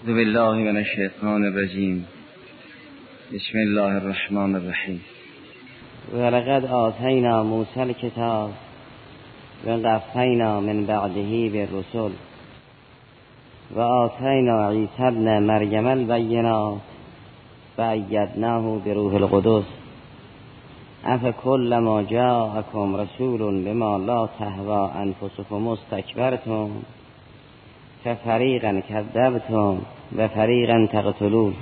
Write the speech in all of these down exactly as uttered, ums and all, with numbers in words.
اعوذ بالله من الشیطان الرجیم. بسم الله الرحمن الرحیم. ولقد آتینا موسی الکتاب و قفینا من بعده بالرسل و آتینا عیسی ابن مریم البینات و ایدناه بروح القدس افکلما جاءکم رسول بما لا تهوی انفسکم استکبرتم ففریقا کذبتم و فریقا تقتلون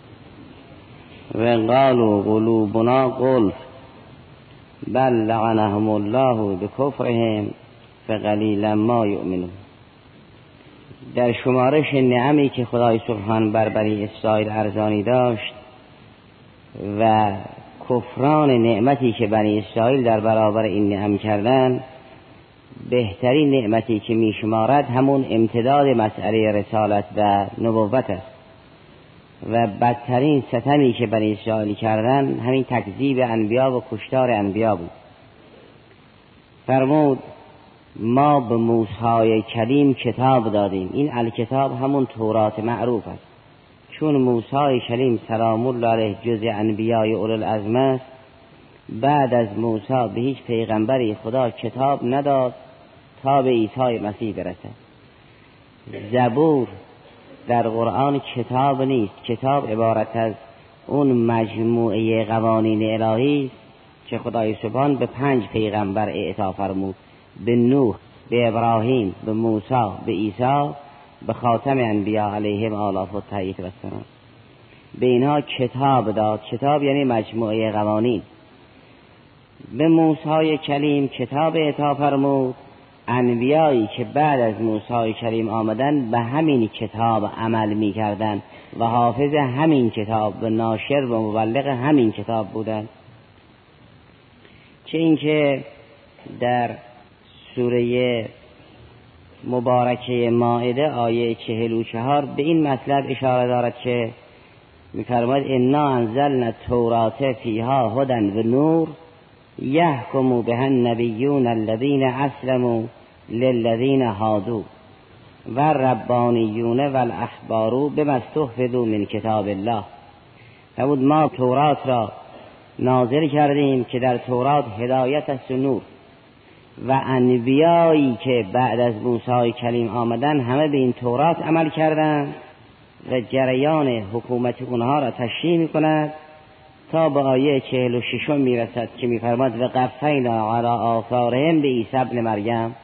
و قالوا قلوبنا غلف بل لعنهم الله بکفرهم فقلیلا ما یؤمنون. در شمارش نعمی که خدای سبحان بر بنی اسرائیل ارزانی داشت و کفران نعمتی که بنی اسرائیل در برابر این نعم کردن، بهترین نعمتی که می شمارد همون امتداد مسئله رسالت و نبوت است و بدترین ستمی که بنی اسرائیل کردن همین تکذیب انبیا و کشتار انبیا بود. فرمود ما به موسی کلیم کتاب دادیم. این الکتاب همون تورات معروف است، چون موسی کلیم سلام الله علیه جز انبیای اولوالعزم است. بعد از موسی به هیچ پیغمبری خدا کتاب نداد تا به عیسی مسیح برسد. زبور در قرآن کتاب نیست. کتاب عبارت از اون مجموعه قوانین الهی که خدای سبحان به پنج پیغمبر اعطا فرمود، به نوح، به ابراهیم، به موسی، به عیسی، به خاتم انبیا علیهم آلاف و تحییت و سلام. به اینها کتاب داد. کتاب یعنی مجموعه قوانین. به موسی کلیم کتاب اعطا فرمود. انبیایی که بعد از موسی کلیم آمدن به همین کتاب عمل می کردن و حافظ همین کتاب و ناشر و مبلغ همین کتاب بودن. چه اینکه در سوره مبارکه مائده آیه چهل و چهار به این مطلب اشاره دارد که می‌فرماید انا انزلنا التوراة فیها هدی و نور یحکم بها النبیون الذین اسلموا للذین هادوا و الربانیون و الاحبار بما استحفظوا من کتاب الله. فرمود ما تورات را نازل کردیم که در تورات هدایت است و نور، و انبیایی که بعد از موسی کلیم آمدن همه به این تورات عمل کردند و جریان حکومت اونها را تشریح می‌کند تا به آیه چهل و ششم میرسد که میفرماد و قفینا علی آثارهم به عیسی ابن مریم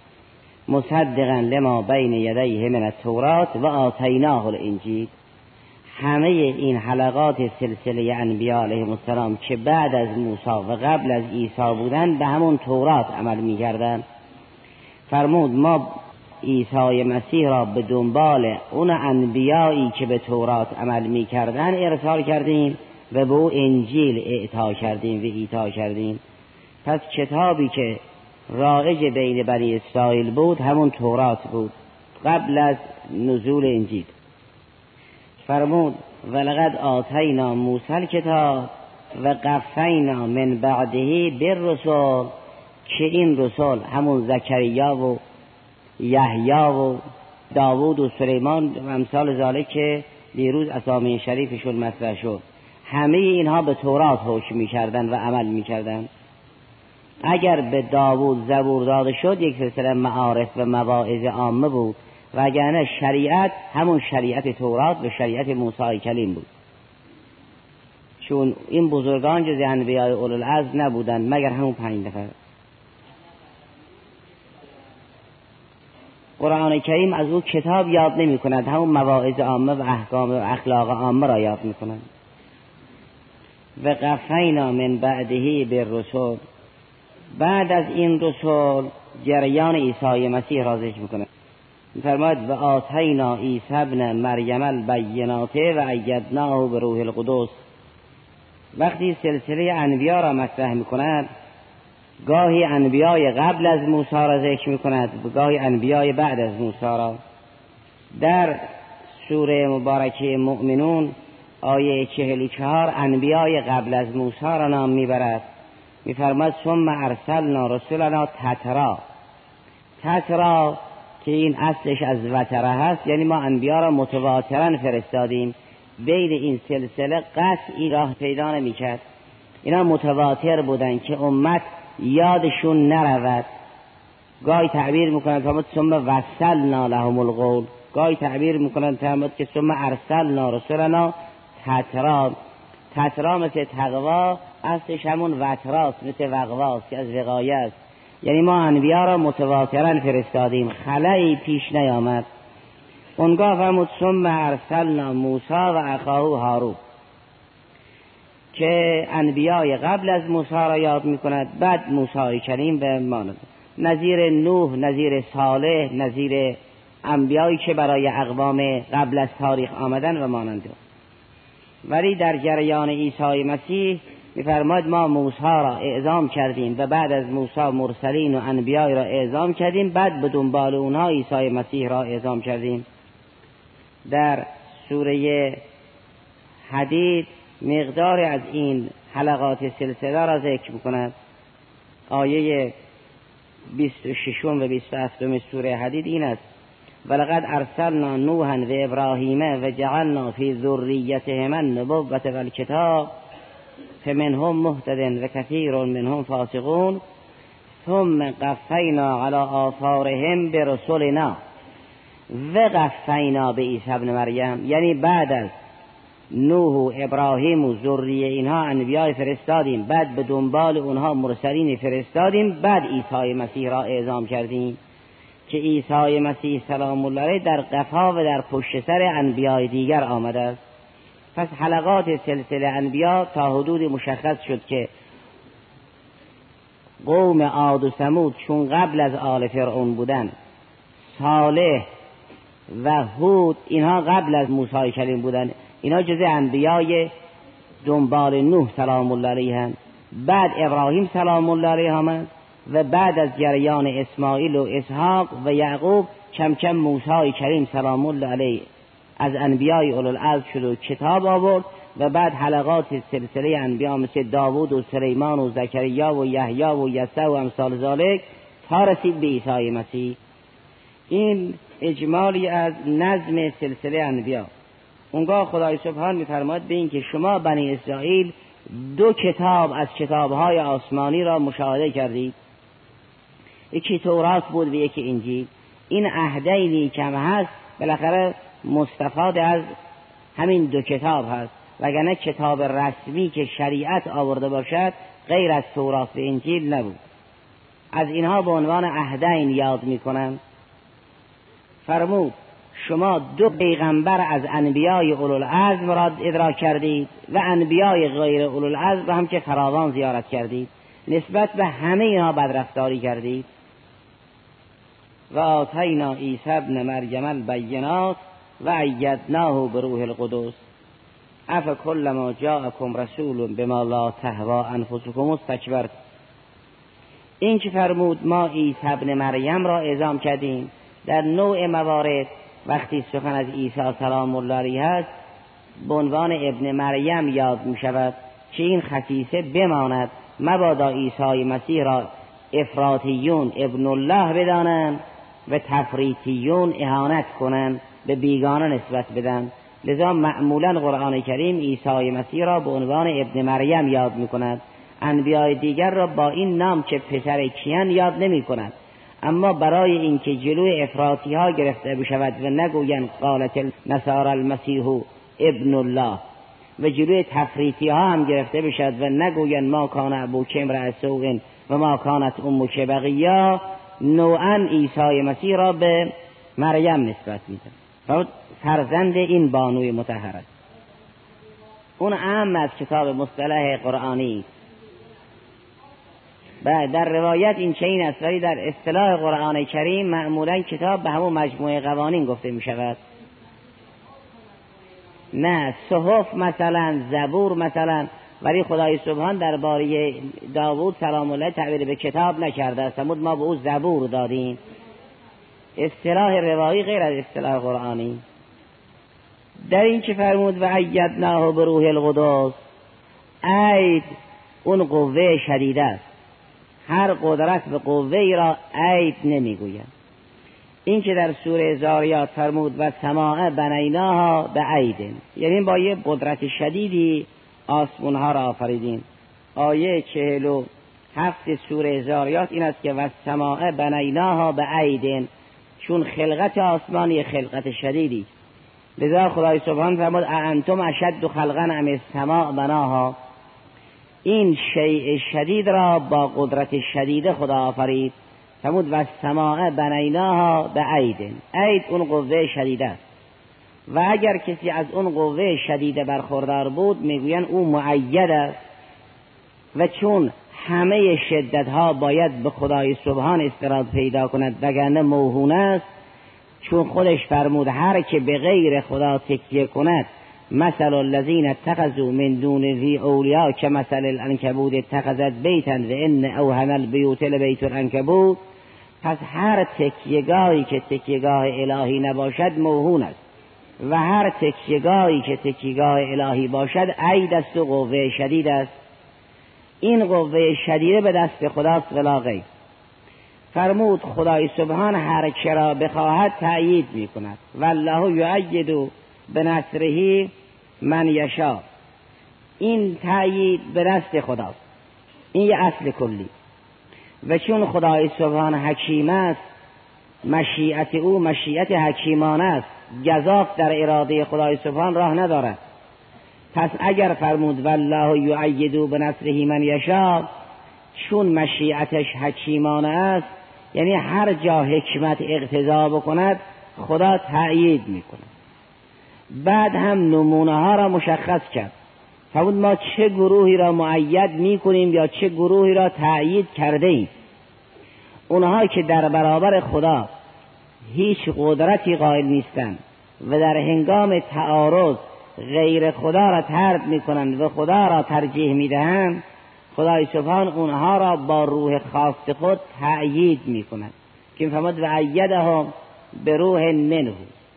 مصدقا لما بین یدیه من التوراة و آتیناه الانجیل. همه این حلقات سلسله انبیاء علیهم السلام که بعد از موسی و قبل از عیسی بودن به همون تورات عمل میکردن. فرمود ما عیسی مسیح را به دنبال اون انبیایی که به تورات عمل میکردن ارسال کردیم و به او انجیل اعطا کردیم و ایتا کردیم. پس کتابی که رایج بین بنی اسرائیل بود همون تورات بود قبل از نزول انجیل. فرمود ولقد آتینا موسی الکتاب و قفینا من بعده بالرسل، که این رسول همون زکریا و یحیی و داوود و سلیمان و امثال ذالک که دیروز اسامی شریفشون مطرح شد، همه اینها به تورات حکم می‌کردند و عمل می‌کردند. اگر به داوود زبور داده شد یک سلسله معارف و مواعظ عامه بود، وگرنه شریعت همون شریعت تورات و شریعت موسی کلیم بود، چون این بزرگان جز انبیاء اولوالعزم نبودند مگر همون پنج نفر. قرآن کریم از او کتاب یاد نمی کند، همون مواعظ عامه و احکام و اخلاق عامه را یاد می کند. و قفینا من بعده بالرسل، بعد از این رسول جریان عیسی مسیح را ذکر میکنه. میفرماید و آتینا عیسی ابن مریم البینات و ایدناه بروح القدس. وقتی سلسله انبیا را مطرح میکند، گاهی انبیای قبل از موسی را ذکر میکند و گاهی انبیای بعد از موسی را. در سوره مبارکه مؤمنون آیه چهل و چهار انبیای قبل از موسی را نام میبرد. میفرماید ثم ارسلنا رسلنا تترا. تترا که این اصلش از وتره هست، یعنی ما انبیا را متواترا فرستادیم. بین این سلسله قطعی راه پیدا نمی‌کرد. اینا متواتر بودن که امت یادشون نرود. گاهی تعبیر میکنن فرمود ثم وصلنا لهم القول، گاهی تعبیر میکنن فرمود که ثم ارسلنا رسلنا تترا. تترا مثل تقوا، اصلش همون وتراست، مثل وقواست که از وقایه است. یعنی ما انبیا را متواترا فرستادیم، خلایی پیش نیامد. اونگاه فرمود ثم ارسلنا موسی و اخاه هارون، که انبیای قبل از موسی را یاد میکند. بعد موسی کریم به ماند نظیر نوح، نظیر صالح، نظیر انبیایی که برای اقوام قبل از تاریخ آمدن و مانند. ولی در جریان عیسی مسیح میفرماید ما موسی را اعزام کردیم و بعد از موسی مرسلین و انبیای را اعزام کردیم، بعد به دنبال اونها عیسی مسیح را اعزام کردیم. در سوره حدید مقدار از این حلقات سلسله را ذکر میکند. آیه بیست و شش و بیست و هفت سوره حدید این است: ولقد ارسلنا نوحا و ابراهیم و جعلنا فی ذریتهما النبوة والکتاب فمنهم مهتد و کثیر منهم فاسقون ثم قفینا علی آثارهم برسلنا و قفینا به عیسی ابن مریم. یعنی بعد از نوح و ابراهیم و ذریه اینها انبیای فرستادیم، بعد به دنبال اونها مرسلین فرستادیم، بعد عیسی مسیح را اعزام کردیم که عیسی مسیح سلام الله علیه در قفا و در پشت سر انبیای دیگر آمده است. پس حلقات سلسله انبیا تا حدود مشخص شد که قوم عاد و ثمود چون قبل از آل فرعون بودن، صالح و هود اینها قبل از موسی کلیم بودن، اینا جزء انبیای دنبال نوح سلام الله علیه هم. بعد ابراهیم سلام الله علیه آمد و بعد از جریان اسماعیل و اسحاق و یعقوب کم کم موسی کریم سلام الله علیه از انبیای اولوالعزم شد و کتاب آورد و بعد حلقات سلسله انبیا مثل داوود و سلیمان و زکریا و یحیی و یسوع و امثال ذالک تا رسید به عیسی مسیح. این اجمالی از نظم سلسله انبیا. اونگاه خدای سبحان می‌فرماید به این که شما بنی اسرائیل دو کتاب از کتاب‌های آسمانی را مشاهده کردید، یکی تورات بود و یکی انجیل. این عهدینی که هم هست بالاخره مستفاد از همین دو کتاب هست، وگرنه کتاب رسمی که شریعت آورده باشد غیر از تورات و انجیل نبود. از اینها به عنوان عهدین یاد می‌کنند. فرمود شما دو پیغمبر از انبیای اولوالعزم را ادراک کردید و انبیای غیر اولوالعزم را هم که فراوان زیارت کردید، نسبت به همه اینا بدرفتاری کردید. و آتینا عیسی ابن مریم البینات و ایدناه بروح القدس افکلما جاءکم رسول بما لا تهوی انفسکم استکبرتم. این که فرمود ما عیسی ابن مریم را اعزام کردیم، در نوع موارد وقتی سخن از عیسی سلام الله علیه است به عنوان ابن مریم یاد می شود که این خصیصه بماند، مبادا عیسی مسیح را افراطیون ابن الله بدانند و تفریطیون اهانت کنند، به بیگانه نسبت بدن. لذا معمولا قرآن کریم عیسی مسیح را به عنوان ابن مریم یاد می کند، انبیای دیگر را با این نام که پسر کیان یاد نمی کند. اما برای اینکه جلوی افراطی ها گرفته بشود و نگویند قالت النصارى المسیح ابن الله، و جلوی تفریطی ها هم گرفته بشود و نگویند ما کان ابوک امرأ سوء و ما کانت امک بغیا، نوعا عیسی مسیح را به مریم نسبت میدهد، فرزند این بانوی مطهر است. اون عام از کتاب مصطلح قرآنی. بعد در روایت این چنین است، ولی در اصطلاح قرآن کریم معمولا کتاب به همون مجموعه قوانین گفته می شود. نه صحف مثلا، زبور مثلا، ولی خدای سبحان درباره داوود سلام الله تعبیر به کتاب نکرده است، فرمود ما به او زبور دادیم. اصطلاح روایی غیر از اصطلاح قرآنی. در این که فرمود و ایدناه بروح القدس، اید اون قوه شدید است. هر قدرت به قوه ای را عید نمیگوید. این که در سوره زاریات فرمود و سماء بنیناها بعید، یعنی با یه قدرت شدیدی آسمانها را آفریدیم. آیه چهل و هفت سوره زاریات این است که و سماء بنیناها بعید، چون خلقت آسمان یه خلقت شدیدی. لذا خدای سبحان فرمود اانتم اشد خلقا ام السماء بناها، این شیء شدید را با قدرت شدید خدا آفرید. فرمود و السماء بنیناها بعید، عید اون قوه شدید است و اگر کسی از اون قوه شدید برخوردار بود میگوین او مؤید است و چون همه شدت ها باید به خدای سبحان استناد پیدا کند وگرنه موهون است، چون خودش فرمود هر که به غیر خدا تکیه کند مثل الذین اتخذوا من دونه اولیاء کمثل العنکبوت اتخذت بیتا و ان اوهن البیوت لبیت العنکبوت. پس هر تکیه‌گاهی که تکیه‌گاه الهی نباشد موهون است و هر تکیه‌گاهی که تکیه‌گاه الهی باشد عید است و قوه شدید است. این قوه شدیده به دست خداست ولا غیر. فرمود خدای سبحان هر که را بخواهد تأیید می کند. والله یؤید بنصره من یشاء، این تأیید به دست خداست، این یه اصل کلی. و چون خدای سبحان حکیم است مشیت او مشیت حکیمانه است، گزاف در اراده خدای سبحان راه ندارد. پس اگر فرمود والله یؤید بنصره من یشاء، چون مشیتش حکیمانه است یعنی هر جا حکمت اقتضا بکند خدا تأیید میکند. بعد هم نمونه ها را مشخص کرد، فرمود ما چه گروهی را مؤید میکنیم یا چه گروهی را تأیید کرده ایم. اونها که در برابر خدا هیچ قدرتی قائل نیستند و در هنگام تعارض غیر خدا را طرد میکنند و خدا را ترجیح میدهند، خدای سبحان اونها را با روح خاص خود تأیید میکند که فرمود و ایدهم به روح منه،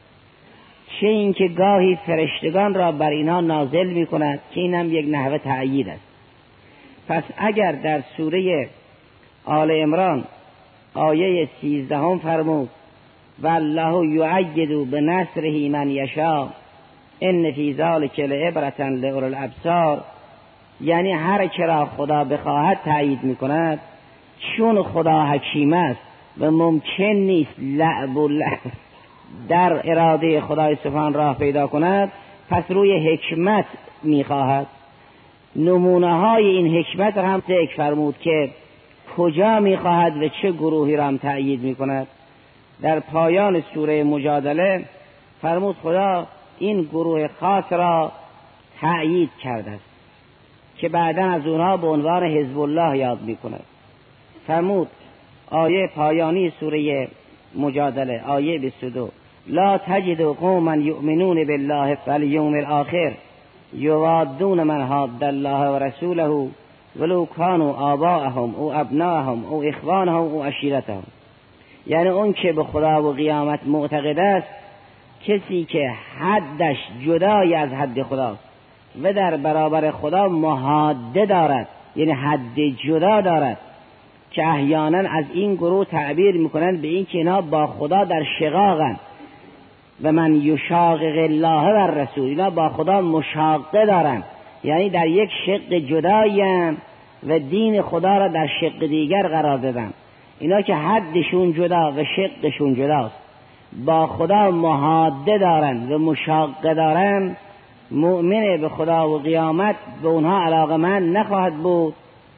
چه این که گاهی فرشتگان را بر اینها نازل میکند که این هم یک نحوه تأیید است. پس اگر در سوره آل عمران آیه سیزدهم فرمود والله یؤید بنصره من یشاء ان فی ذلک لعبرة لأولی الابصار، یعنی هر که را خدا بخواهد تأیید میکند. چون خدا حکیم است و ممکن نیست لعب و لعب در اراده خدای سبحان راه پیدا کند، پس روی حکمت میخواهد. نمونه های این حکمت را هم ذکر فرمود که کجا میخواهد و چه گروهی را هم تأیید میکند. در پایان سوره مجادله فرمود خدا این گروه خاص را تأیید کرده است که بعدا از اونها به عنوان حزب الله یاد میکند. فرمود آیه پایانی سوره مجادله آیه بیست و دو لا تجد قوما یؤمنون بالله والیوم الاخر یوادون من حاد الله و رسوله ولو كانوا آباءهم او ابناءهم او اخوانهم او عشیرتهم. یعنی اون که به خدا و قیامت معتقد است، کسی که حدش جدای از حد خداست و در برابر خدا محاده دارد، یعنی حد جدا دارد، که احیانا از این گروه تعبیر میکنند به این که اینا با خدا در شقاقند و من یشاقق الله و الرسول، اینا با خدا مشاقه دارند، یعنی در یک شق جدایند و دین خدا را در شق دیگر قرار دادن. اینا که حدشون جدا و شقشون جداست، با خدا محاده دارند و مشاقه دارند، مؤمن به خدا و قیامت به اونها علاقمند نخواهد بود،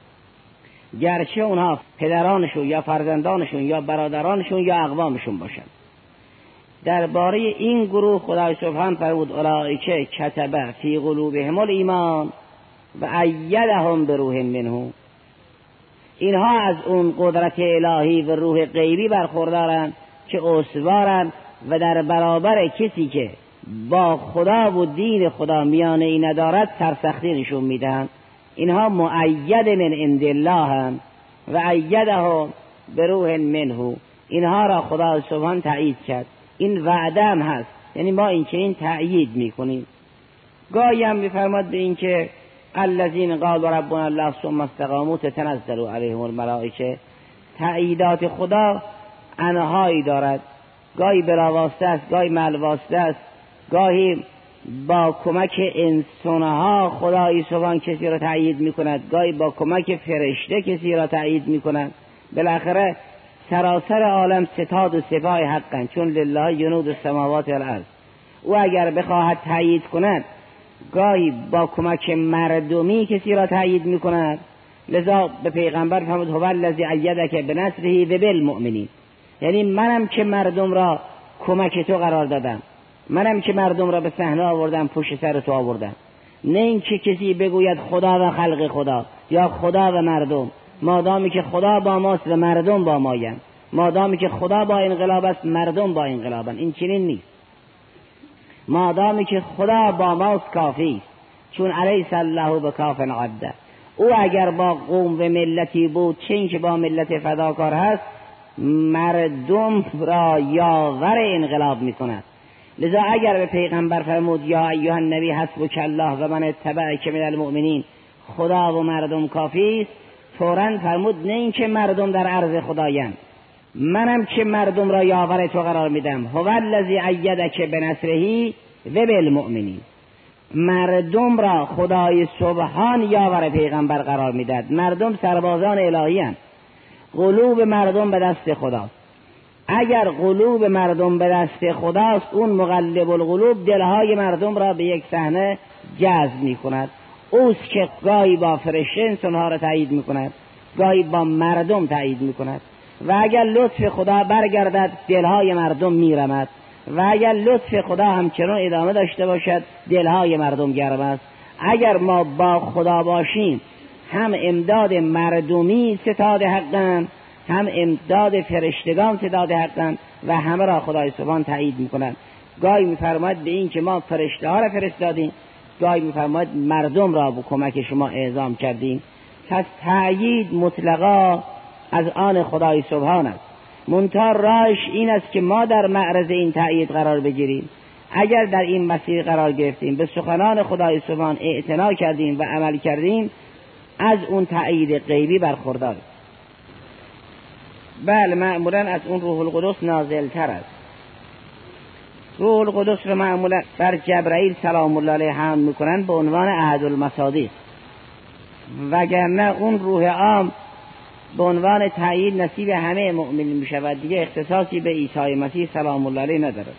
گرچه اونها پدرانشون یا فرزندانشون یا برادرانشون یا اقوامشون باشند. درباره این گروه خدای سبحان فرمود اولئک کتب فی قلوبهم الایمان و ایدهم بروح منه، اینها از اون قدرت الهی و روح غیبی برخوردارند که استوارند و در برابر کسی که با خدا و دین خدا میانه ای ندارد سرسختی نشون میدن. اینها مؤید من عند الله هم و ایدهم بروح منه، اینها را خدا سبحان تأیید کرد. این وعده هم هست، یعنی ما این که این تأیید میکنیم. گاهی هم میفرماد به این که الذین قالوا ربنا الله ثم استقاموا تتنزل علیهم الملائکه، تأییدات خدا انهایی دارد گاهی بلا واسطه است، گاهی مل واسطه است، گاهی با کمک انسانها خدای سبحان کسی را تأیید میکند، گاهی با کمک فرشته کسی را تأیید میکند. بالاخره سراسر عالم ستاد و سپاه حقن، چون لله جنود السماوات والارض. او اگر بخواهد تأیید کند گاهی با کمک مردمی کسی را تأیید میکند. لذا به پیغمبر فرمود هو الذی ایدک بنصره و بالمؤمنین، یعنی منم که مردم را کمک تو قرار دادم، منم که مردم را به صحنه آوردم، پشت سر تو آوردم. نه اینکه کسی بگوید خدا و خلق خدا یا خدا و مردم، مادامی که خدا با ماست و مردم با مایند، مادامی که خدا با انقلاب است مردم با انقلابند. این چنین نیست. مادامی که خدا با ماست کافی است، چون الیس الله بکاف عبده. او اگر با قوم و ملتی بود چون که با ملت فداکار هست، مردم را یاور انقلاب میکند. لذا اگر به پیغمبر فرمود یا ایها النبی حسبک الله و من اتبعک من المؤمنین، خدا و مردم کافی است، فوراً فرمود نه این که مردم در عرض خدایند، منم که مردم را یاور تو قرار میدم. هو الذی ایدک بنصره و بالمؤمنین، مردم را خدای سبحان یاور پیغمبر قرار میداد. مردم سربازان الهی هستند، قلوب مردم به دست خداست. اگر قلوب مردم به دست خداست، اون مقلب القلوب دلهای مردم را به یک صحنه جذب میکند. اوست که گاهی با فرشته انسانها را تایید میکند، گاهی با مردم تایید میکند. و اگر لطف خدا برگردد دلهای مردم میرمد، و اگر لطف خدا همچنان ادامه داشته باشد دلهای مردم گرم است. اگر ما با خدا باشیم هم امداد مردمی ستاد حقن، هم امداد فرشتگان ستاد حقن و همه را خدای سبحان تایید میکنند. گاهی میفرماید به این که ما فرشته ها را فرستادیم، گاهی میفرماید مردم را با کمک شما اعزام کردیم. پس تأیید مطلقا از آن خدای سبحان است. منتها راهش این است که ما در معرض این تأیید قرار بگیریم. اگر در این مسیر قرار گرفتیم، به سخنان خدای سبحان اعتنا کردیم و عمل کردیم، از اون تأیید غیبی برخورداریم. بله، معمولا از اون روح القدس نازل تر است. روح القدس رو معمولا بر جبرائیل سلام الله علیه حمل میکنن به عنوان احد المصادیق، وگرنه اون روح عام به عنوان تأیید نصیب همه مؤمنین می شود، دیگه اختصاصی به عیسی مسیح سلام الله علیه ندارد.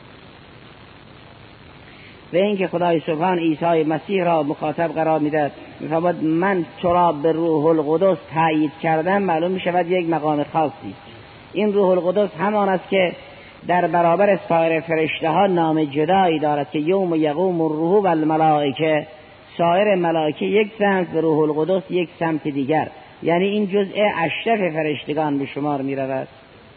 و اینکه خدای سبحان عیسی مسیح را مخاطب قرار میدهد، میفرماید من تو را به روح القدس تأیید کردم، معلوم می شود یک مقام خاصی. این روح القدس همان است که در برابر سایر فرشته ها نام جدایی دارد که یوم یقوم الروح و الملائکه، سایر ملائکه یک سمت و روح القدس یک سمت دیگر، یعنی این جزء اشرف فرشتگان به شمار می رود.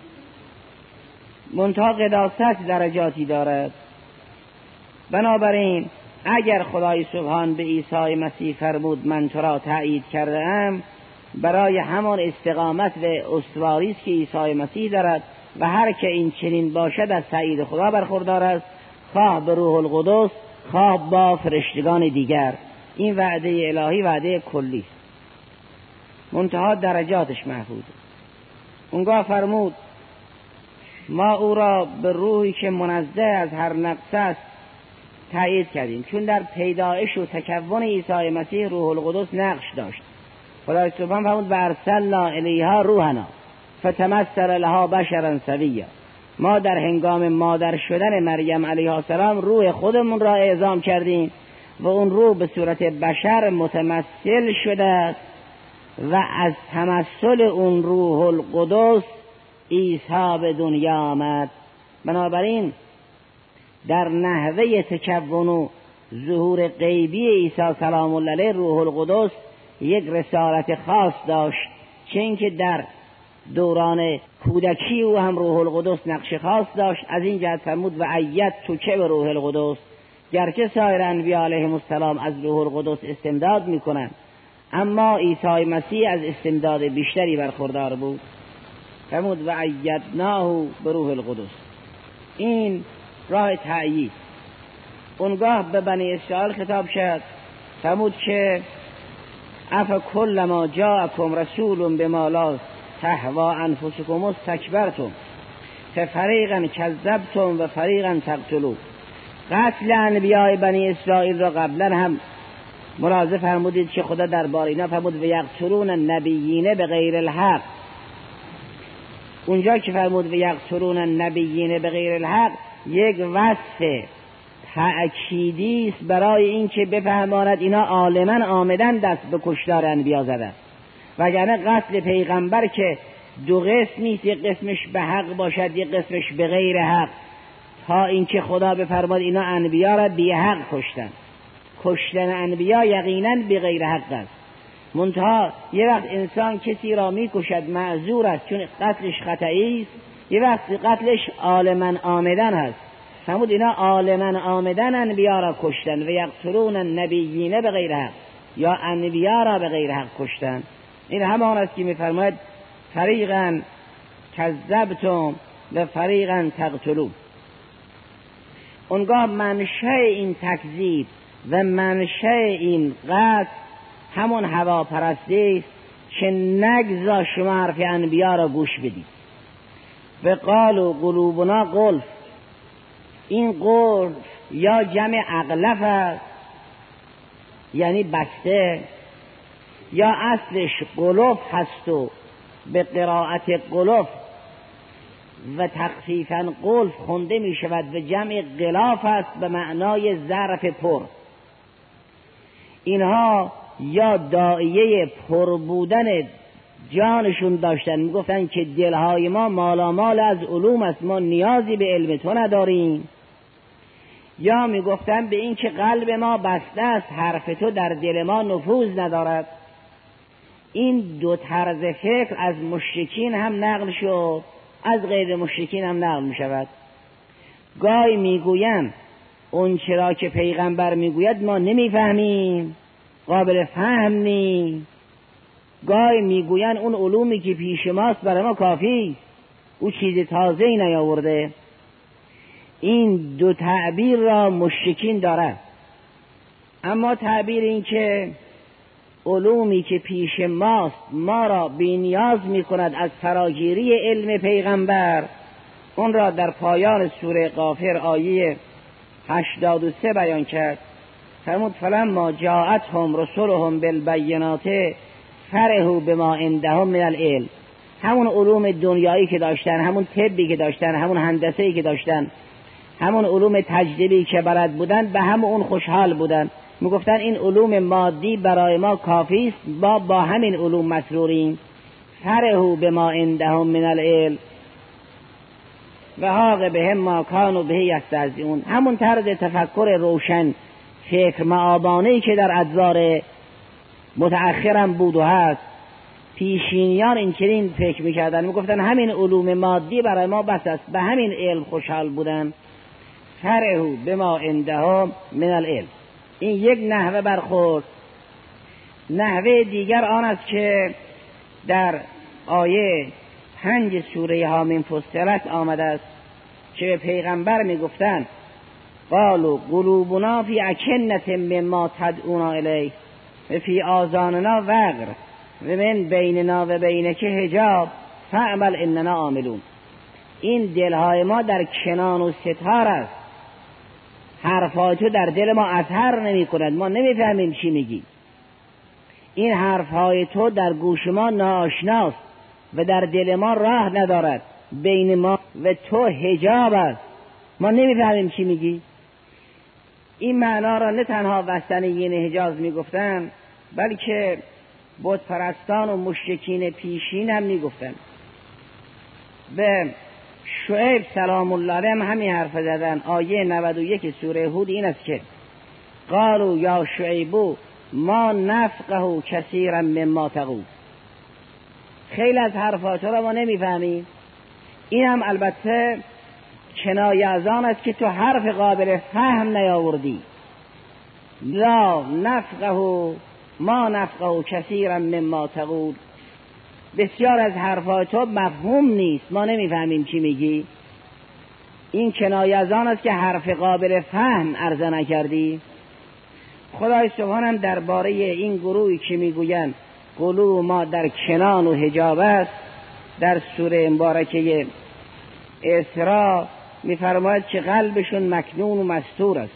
منتها قداست درجاتی دارد. بنابراین اگر خدای سبحان به عیسی مسیح فرمود من تو را تأیید کرده ام، برای همان استقامت و استواری است که عیسی مسیح دارد و هر که این چنین باشد از تأیید خدا برخوردار است، خواه به روح القدس خواه با فرشتگان دیگر. این وعده الهی وعده کلی است، منتها درجاتش محفوظه. اونگاه فرمود ما او را به روحی که منزه از هر نقص است تأیید کردیم، چون در پیدایش و تکون عیسی مسیح روح القدس نقش داشت. خدای سبحان فرمود و ارسلنا الیها روحنا فتمثل لها بشرا سویا. ما در هنگام مادر شدن مریم علیها السلام روح خودمون را اعزام کردیم و اون روح به صورت بشر متمثل شده و از تمثل اون روح القدس عیسی به دنیا آمد. بنابراین در نحوه تکون و ظهور غیبی عیسی سلام الله علیه روح القدس یک رسالت خاص داشت، چون که در دوران کودکی او هم روح القدس نقش خاص داشت. از این جهت فرمود و ایت تو که به روح القدس، گرچه سایر انبیاء علیهم السلام از روح القدس استمداد میکنند، اما عیسی مسیح از استمداد بیشتری برخوردار بود. فرمود و ایدناه به روح القدس. این راه تأیید. اونگاه به بنی اسرائیل خطاب شد، فرمود که اف کل ما جاءکم رسول بما لا تهوا انفسکم استکبرتم. ففریقا کذبتم و فریقا تقتلون. قتل انبیاء بنی اسرائیل را قبلا هم ملاحظه فرمودید که خدا درباره اینا فرمود و یقتلون النبیین به غیر الحق. اونجا که فرمود و یقتلون النبیین به غیر الحق یک وصف تأکیدی است برای اینکه بفهماند اینا عالما آمدن دست به کشتار انبیا زدن، وگرنه قتل پیغمبر که دو قسم نیست، یک قسمش به حق باشد یک قسمش به غیر حق، تا اینکه خدا بفرماد اینا انبیا را بی حق کشتن. کشتن انبیا یقینا به غیر حق است. منتها یه وقت انسان کسی را می کشد معذور است چون قتلش خطایی است، یه وقت قتلش عالما آمدن هست. فرمود اینا عالما آمدن انبیا را کشتن و یقتلون النبیین به غیر حق، یا انبیا را به غیر حق کشتن. این همان است که میفرماید فریقا کذبتم و فریقا تقتلون. اونگاه منشأ این تکذیب و منشأ این قتل همون هواپرستی است که نگذاشت شما حرف انبیا را گوش بدید. و قالوا قلوبنا غلف. این غلف یا جمع اغلف است یعنی بسته، یا اصلش قلوف هست و به قرائت قلوف و تخفیفاً قلف خونده می شود و جمع غلاف است به معنای ظرف پر. اینها یا داعیه پر بودن جانشون داشتن، می گفتن که دلهای ما مالامال از علوم است، ما نیازی به علم تو نداریم، یا می گفتن به این که قلب ما بسته است، حرف تو در دل ما نفوذ ندارد. این دو طرز فکر از مشرکین هم نقل شد، از غیر مشرکین هم نقل می شود. گاهی می گویم اون چرا که پیغمبر می گوید ما نمی فهمیم، قابل فهم نی. گاهی می گوین اون علومی که پیش ماست برای ما کافی، او چیز تازه ای نیاورده. این دو تعبیر را مشرکین دارد. اما تعبیر این که علومی که پیش ماست ما را بی نیاز می کند از فراگیری علم پیغمبر، اون را در پایان سوره غافر آیه هشتاد و سه بیان کرد. فرمود فلما جاءتهم رسلهم بالبینات فرحوا بما عندهم من العلم. همون علوم دنیایی که داشتن، همون طبی که داشتن، همون هندسه‌ای که داشتن، همون علوم تجربی که بلد بودن، به هم اون خوشحال بودن. میگفتن این علوم مادی برای ما کافی است، با با همین علوم مسروریم. فرحوا بما عندهم من العلم و حاق بهم ما کانوا به یستهزئون. همون طرز تفکر روشن فکر معابانه‌ای که در ادوار متأخرم بود و هست، پیشینیان این چنین فکر میکردن، میگفتن همین علوم مادی برای ما بس است، به همین علم خوشحال بودن. فرحوا بما عندهم من العلم. این یک نحوه برخورد. نحوه دیگر آن است که در آیه پنج سوره حامیم فصلت آمده است که به پیغمبر میگفتند قالوا قلوبنا فی اکنة مما تدعونا الیه و فی آذاننا وقر و من بیننا و بینک حجاب فاعمل اننا عاملون. این دلهای ما در کنان و ستار است، حرفای تو در دل ما اثر نمی کند، ما نمی فهمیم چی میگی. این حرفهای تو در گوش ما ناآشناست و در دل ما راه ندارد، بین ما و تو حجاب است، ما نمی فهمیم چی میگی. این معنا را نه تنها وثنیین حجاز می گفتن، بلکه بت پرستان و مشرکین پیشین هم می گفتن. به شعیب سلام الله علیه هم همین حرف زدن. آیه نود و یک سوره هود این است که قالوا یا شعیبو ما نفقه کثیرا مما تقول. خیلی از حرفات را ما نمیفهمیم. این هم البته کنایه از آن است که تو حرف قابل فهم نیاوردی. لا نفقه ما نفقه کثیرا مما تقول. بسیار از حرفات تو مفهوم نیست، ما نمیفهمیم چی میگی. این کنایه از آن است که حرف قابل فهم عرضه نکردی. خدای سبحانه درباره این گروهی که میگویند قلوب ما در کنان و حجاب است، در سوره مبارکه اسراء میفرماید که قلبشون مکنون و مستور است.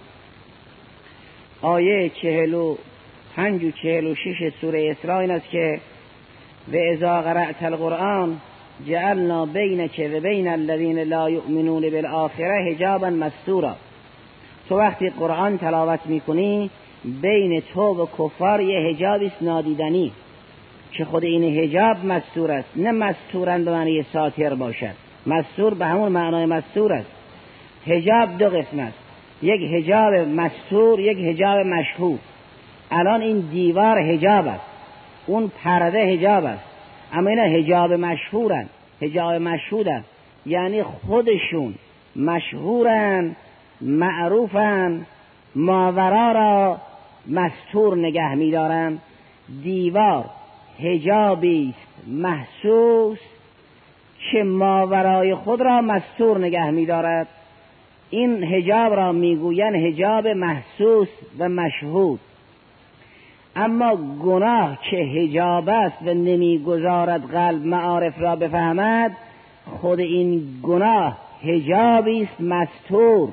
آیه چهل و پنج و چهل و شش سوره اسراء این است که و اذا قرأت القرآن جعلنا بینک و بین الذین لا یؤمنون بالآخره حجابا مستورا. تو وقتی قرآن تلاوت میکنی بین تو و کفار یه حجابی است نادیدنی که خود این حجاب مستور است، نه مستورن به معنی ساتر باشد، مستور به همون معنای مستور است. حجاب دو قسم است، یک حجاب مستور، یک حجاب مشهود. الان این دیوار حجاب است، اون پرده حجاب است، اما اینا حجاب مشهورن، حجاب مشهودن یعنی خودشون مشهورن، معروفن، ماورا را مستور نگه می‌دارن. دیوار حجابی است محسوس که ماورای خود را مستور نگه می‌دارد. این حجاب را میگویند حجاب محسوس و مشهود. اما گناه که حجاب است و نمیگذارد قلب معارف را بفهمد، خود این گناه حجابی است مستور،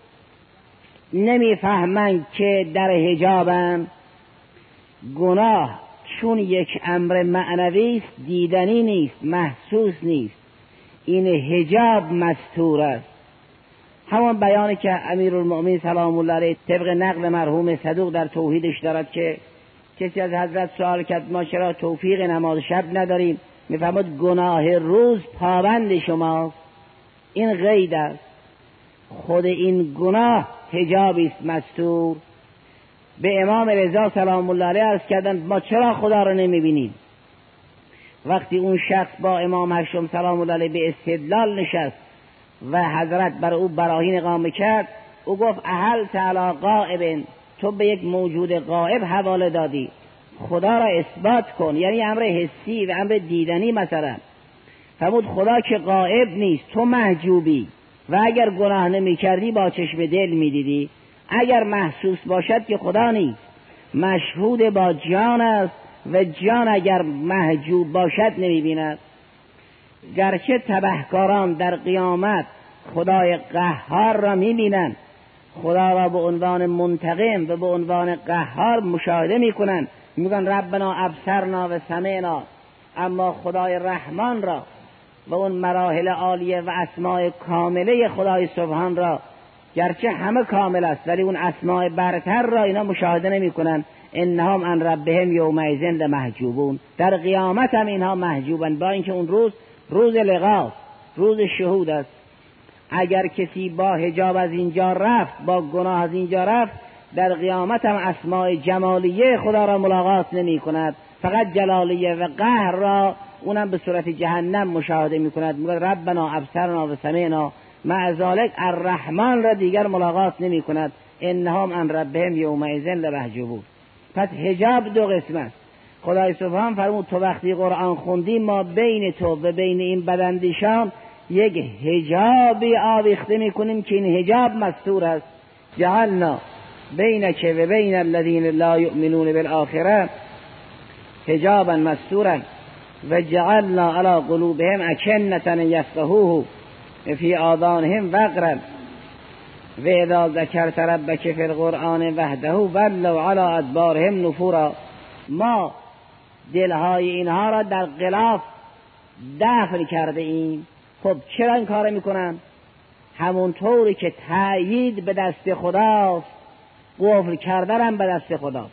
نمیفهمند که در حجابند. گناه چون یک امر معنوی است، دیدنی نیست، محسوس نیست، این حجاب مستور است. همون بیانی که امیرالمؤمنین سلام الله علیه طبق نقل مرحوم صدوق در توحیدش دارد که کسی از حضرت سوال کرد ما چرا توفیق نماز شب نداریم؟ میفرماد گناه روز پابند شماست. این قید است. خود این گناه حجابی است مستور. به امام رضا سلام الله علیه عرض کردند ما چرا خدا را نمیبینیم؟ وقتی اون شخص با امام هشتم سلام الله علیه به استدلال نشست و حضرت بر او براهین اقامه کرد، او گفت اهل تعالی غائب، تو به یک موجود غائب حواله دادی، خدا را اثبات کن. یعنی امر حسی و امر دیدنی مثلا. فرمود خدا که غائب نیست، تو محجوبی و اگر گناه نمی کردی با چشم دل می دیدی. اگر محسوس باشد که خدا نیست، مشهود با جان است و جان اگر محجوب باشد نمی بیند. گرچه تبهکاران در قیامت خدای قهار را می بینند، خدا را به عنوان منتقم و به عنوان قهار مشاهده می کنند، می گویند ربنا ابصرنا و سمعنا. اما خدای رحمان را و اون مراحل عالیه و اسماء کامله خدای سبحان را، گرچه همه کامل است ولی اون اسماء برتر را اینا مشاهده نمی کنند. انهم عن ربهم یومئذ لمحجوبون. در قیامت هم اینها محجوبن، با اینکه اون روز روز لقا، روز شهود است. اگر کسی با حجاب از اینجا رفت، با گناه از اینجا رفت، در قیامت هم اسماء جمالیه خدا را ملاقات نمی کند، فقط جلالیه و قهر را اونم به صورت جهنم مشاهده می کند. میگه ربنا ابصرنا و سمعنا، مع ذلک الرحمن را دیگر ملاقات نمی کند. انهم عن ربهم یومئذ لمحجوبون. پس حجاب دو قسم است. خدای سبحان فرمود تو وقتی قرآن خوندی ما بین تو و بین این بداندیشان یک حجابی آویخته میکنیم که این حجاب مستور است. جعلنا بینک و بین الذین لا یؤمنون بالآخره حجابا مستورا و جعلنا علی قلوبهم اکنة یفقهوه فی آذانهم وقرا و اذا ذکرت ربک فی القرآن وحده ولوا علی ادبارهم نفورا. ما دلهای اینها را در غلاف دفن کرده ایم. خب چرا این کار میکنن؟ همونطوری که تأیید به دست خداست، قفل کردن هم به دست خداست.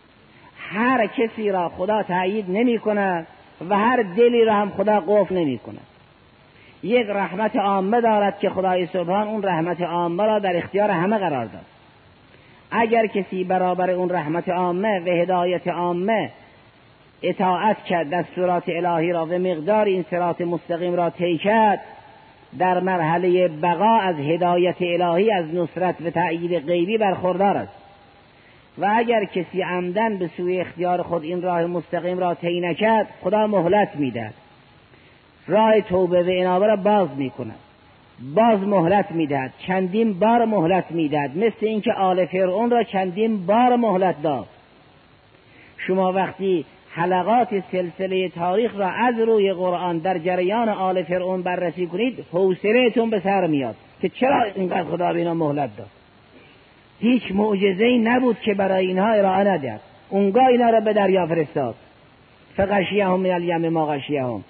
هر کسی را خدا تأیید نمی کند و هر دلی را هم خدا قفل نمی کند. یک رحمت عامه دارد که خدای سبحان اون رحمت عامه را در اختیار همه قرار داد. اگر کسی برابر اون رحمت عامه و هدایت عامه اطاعت کرد، دستورات الهی را و مقدار این صراط مستقیم را طی کرد، در مرحله بقا از هدایت الهی، از نصرت و تأیید غیبی برخوردار است. و اگر کسی عمدن به سوی اختیار خود این راه مستقیم را طی نکرد، خدا مهلت میدهد، راه توبه و انابه را باز میکند، باز مهلت میدهد، چندین بار مهلت میدهد، مثل اینکه آل فرعون را چندین بار مهلت داد. شما وقتی حلقات سلسله تاریخ را از روی قرآن در جریان آل فرعون بررسی کنید، حوصله‌تون به سر میاد که چرا اینقدر خدا به اینا مهلت داد. هیچ معجزه‌ای نبود که برای اینها ارائه نداد. اونگاه اینا را به دریا فرستاد. فغشیهم من الیم ما غشیهم.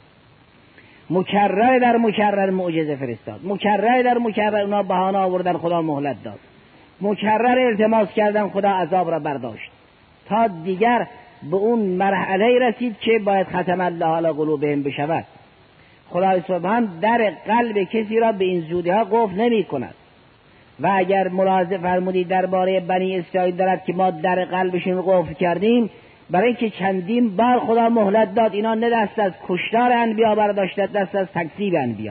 مکرر در مکرر معجزه فرستاد. مکرر در مکرر اونا بهانه آوردن، خدا مهلت داد. مکرر التماس کردن، خدا عذاب را برداشت. تا دیگر به اون مرحله رسید که باید ختم الله علی قلوبهم بشود. خدای سبحان در قلب کسی را به این زودی ها قفل نمی کند. و اگر ملاحظه فرمودید درباره بنی اسرائیل دارد که ما در قلبشون قفل کردیم، برای اینکه چندین بار خدا مهلت داد اینا نه دست از کشتار انبیا برداشتند، دست از تکذیب انبیا.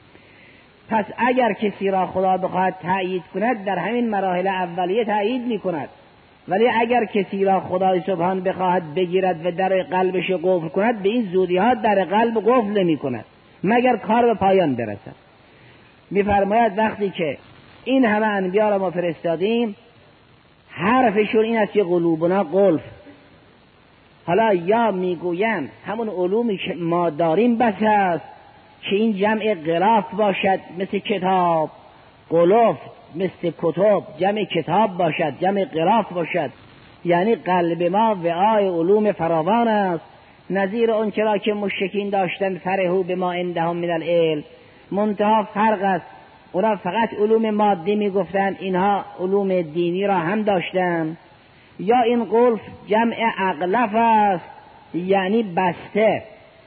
پس اگر کسی را خدا بخواهد تأیید کند در همین مراحل اولیه تأیید می کند، ولی اگر کسی را خدای سبحان بخواهد بگیرد و در قلبش قفل کند، به این زودی ها در قلب قفل نمی کند مگر کار به پایان برسد. می‌فرماید وقتی که این همه انبیا را ما فرستادیم، حرفشون این است که قلوبنا قلف. حالا یا میگویند همون علومی که ما داریم بس است که این جمع غلاف باشد مثل کتاب، قلوف مثل کتب جمع کتاب باشد، جمع غلاف باشد، یعنی قلب ما وعای علوم فراوان است، نظیر اون چرا که مشرکین داشتن فرحوا بما عندهم من العلم. منتها فرق است، اونا فقط علوم مادی میگفتن، اینها علوم دینی را هم داشتن. یا این قلف جمع اغلف است، یعنی بسته.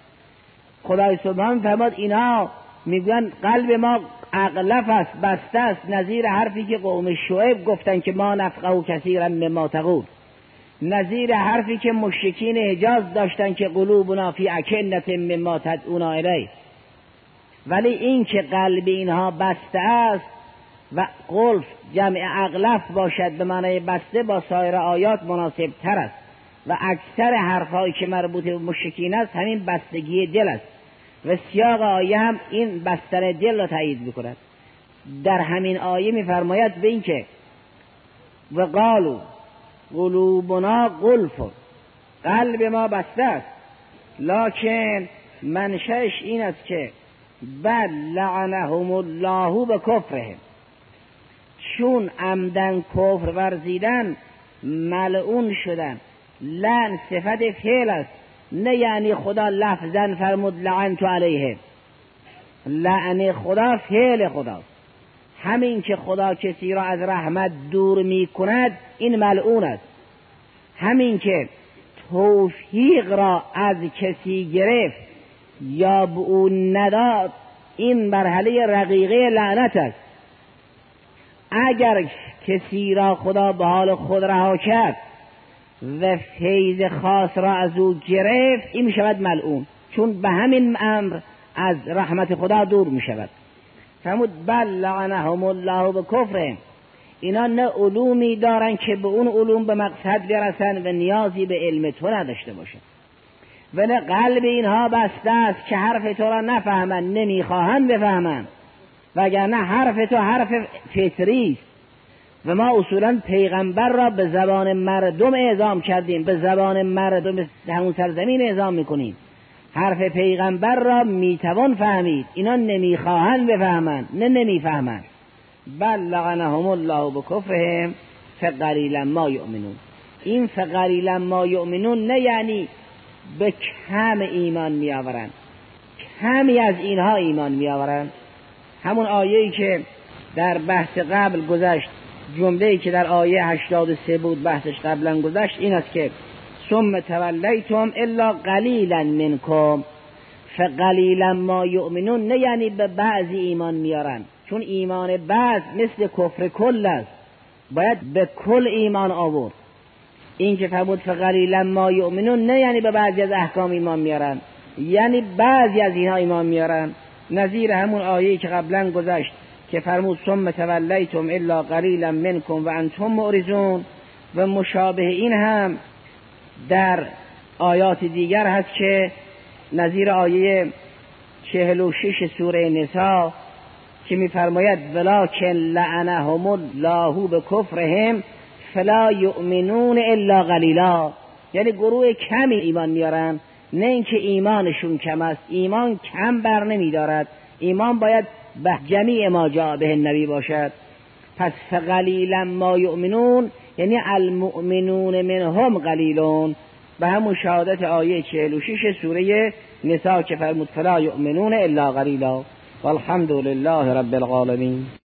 خدای سبحان فرمود اینا میگن قلب ما اغلف است، بسته است، نظیر حرفی که قوم شعیب گفتن که ما نفقه کثیرا مما تقول، نظیر حرفی که مشرکین حجاز داشتن که قلوبنا فی اکنة مما تدعونا الیه. ولی این که قلب اینها بسته است و قلف جمع اغلف باشد به معنی بسته، با سایر آیات مناسب تر است و اکثر حرفایی که مربوط به مشرکین است همین بستگی دل است و سیاق آیه هم این بستن دل را تایید می‌کند. در همین آیه می‌فرماید به این که و قالوا قلوبنا غلف، قلب ما بسته است، لکن منشأش این است که بل لعنهم الله به کفرهم، چون عمدن کفر ورزیدن ملعون شدن. لعن صفت فعل است، نه یعنی خدا لفظاً فرمود لعنت علیهم. لعن خدا فعل خداست. همین که خدا کسی را از رحمت دور می کند این ملعون است. همین که توفیق را از کسی گرفت یا به او نداد این مرحله رقیقه لعنت است. اگر کسی را خدا به حال خود رها کرد و فیض خاص را از او گرفت این می شود ملعون، چون به همین امر از رحمت خدا دور می شود. فرمود بل لعنهم الله به کفرهم، اینا نه علومی دارن که به اون علوم به مقصد برسن و نیازی به علم تو نداشته باشن، ولی قلب اینها بسته است که حرف تو را نفهمن، نمیخواهن بفهمن، وگرنه حرف تو حرف فطری است و ما اصولا پیغمبر را به زبان مردم اعزام کردیم، به زبان مردم همون سرزمین اعزام میکنیم. حرف پیغمبر را میتوان فهمید، اینا نمیخواهن بفهمن، نه نمیفهمن. بل لعنهم الله بکفرهم فقلیلا ما یؤمنون. این فقلیلا ما یؤمنون نه یعنی به کم ایمان می آورند، کمی از اینها ایمان می آورند. همون آیه‌ای که در بحث قبل گذشت، جمله‌ای که در آیه هشتاد و سه بود بحثش قبلا گذشت، این است که ثم تولیتم الا قلیلا منکم فقلیلا ما یؤمنون، نه یعنی به بعضی ایمان میارن، چون ایمان بعض مثل کفر کل است، باید به کل ایمان آورد. این که فرمود فقلیلا ما یؤمنون نه یعنی به بعضی از احکام ایمان میارن، یعنی بعضی از اینها ایمان میارن. نظیر همون آیه‌ای که قبلا گذشت که فرمود ثم تولیتم الا قلیلا منکم و انتم معرضون، و مشابه این هم در آیات دیگر هست که نظیر آیه چهل و شش سوره نساء که می‌فرماید ولکن لعنهم الله بکفرهم فلا یؤمنون الا قلیلا. یعنی گروه کمی ایمان میارن، نه اینکه ایمانشون کم است. ایمان کم بر نمیدارد، ایمان باید به جمیع ما جاء به النبی باشد. پس فقلیلا ما یؤمنون یعنی المؤمنون منهم قلیلون، به همون شهادت آیه چهل و شش سوره نساء که فرمود فلا یؤمنون الا قلیلا. والحمد لله رب العالمین.